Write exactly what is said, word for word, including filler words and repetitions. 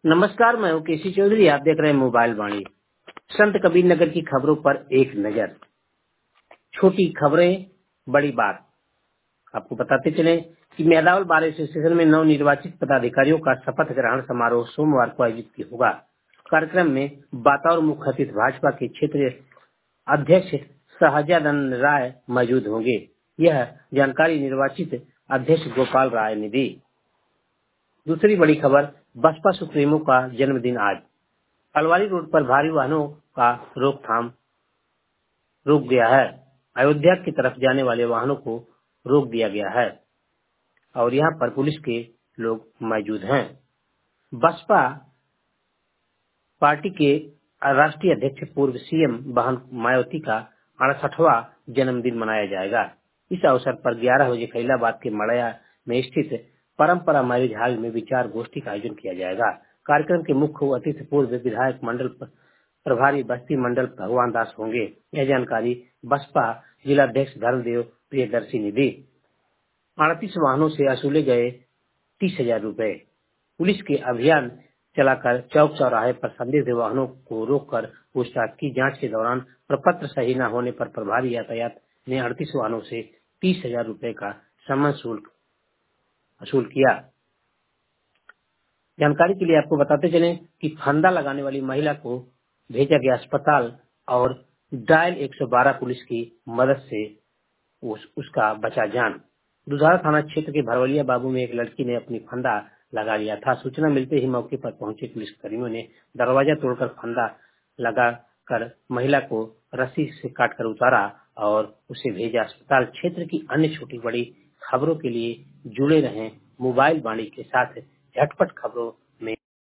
नमस्कार, मैं हूं केसी चौधरी। आप देख रहे हैं मोबाइल वाणी। संत कबीर नगर की खबरों पर एक नजर। छोटी खबरें, बड़ी बात। आपको बताते चलें कि मेदावल बार एसोसिएशन में नव निर्वाचित पदाधिकारियों का शपथ ग्रहण समारोह सोमवार को आयोजित होगा। कार्यक्रम में बतौर मुख्य अतिथि भाजपा के क्षेत्रीय अध्यक्ष सहजानंद राय मौजूद होंगे। यह जानकारी निर्वाचित अध्यक्ष गोपाल राय ने दी। दूसरी बड़ी खबर, बसपा सुप्रीमो का जन्मदिन आज। अलवारी रोड पर भारी वाहनों का रोकथाम रोक दिया है। अयोध्या की तरफ जाने वाले वाहनों को रोक दिया गया है और यहाँ पर पुलिस के लोग मौजूद हैं। बसपा पार्टी के राष्ट्रीय अध्यक्ष पूर्व सीएम बहन मायावती का अड़सठवां जन्मदिन मनाया जाएगा। इस अवसर पर ग्यारह बजे खैलाबाद के मड़ैया में स्थित परंपरा मैरिज हॉल में विचार गोष्ठी का आयोजन किया जाएगा। कार्यक्रम के मुख्य अतिथि पूर्व विधायक मंडल प्रभारी बस्ती मंडल भगवान दास होंगे। यह जानकारी बसपा जिलाध्यक्ष धर्मदेव प्रियदर्शी ने दी। अड़तीस वाहनों से वसूले गए तीस हजार रूपए। पुलिस के अभियान चलाकर चौक चौराहे पर संदिग्ध वाहनों को रोककर पूछताछ की। जांच के दौरान प्रपत्र सही न होने पर प्रभारी यातायात ने अड़तीस वाहनों से तीस हजार रूपए का सम्मान शुल्क वसूल किया। जानकारी के लिए आपको बताते चलें कि फंदा लगाने वाली महिला को भेजा गया अस्पताल और डायल एक सौ बारह पुलिस की मदद से उस, उसका बचा जान। दुधारा थाना क्षेत्र के भरवलिया बाबू में एक लड़की ने अपनी फंदा लगा लिया था। सूचना मिलते ही मौके पर पहुंचे पुलिसकर्मियों ने दरवाजा तोड़कर फंदा लगाकर महिला को रस्सी से काटकर उतारा और उसे भेजा अस्पताल। क्षेत्र की अन्य छोटी बड़ी खबरों के लिए जुड़े रहें मोबाइल वाणी के साथ। झटपट खबरों